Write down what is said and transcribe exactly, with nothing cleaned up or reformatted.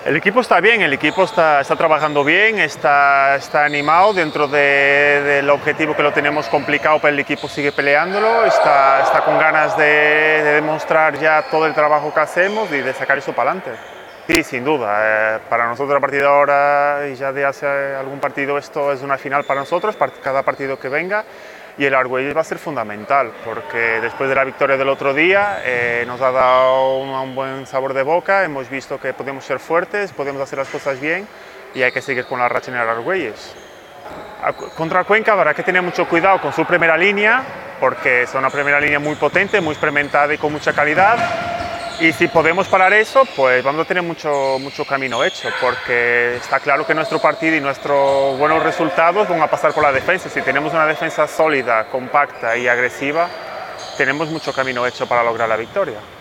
El equipo está bien, el equipo está, está trabajando bien, está, está animado dentro de, del objetivo que lo tenemos complicado, pero el equipo sigue peleándolo, está, está con ganas de, de demostrar ya todo el trabajo que hacemos y de sacar eso para adelante. Sí, sin duda, eh, para nosotros a partir de ahora y ya de hace algún partido esto es una final para nosotros, para cada partido que venga. Y el Argüelles va a ser fundamental, porque después de la victoria del otro día eh, nos ha dado un, un buen sabor de boca, hemos visto que podemos ser fuertes, podemos hacer las cosas bien y hay que seguir con la racha en el Argüelles. Contra Cuenca habrá que tener mucho cuidado con su primera línea, porque es una primera línea muy potente, muy experimentada y con mucha calidad. Y si podemos parar eso, pues vamos a tener mucho, mucho camino hecho, porque está claro que nuestro partido y nuestros buenos resultados van a pasar por la defensa. Si tenemos una defensa sólida, compacta y agresiva, tenemos mucho camino hecho para lograr la victoria.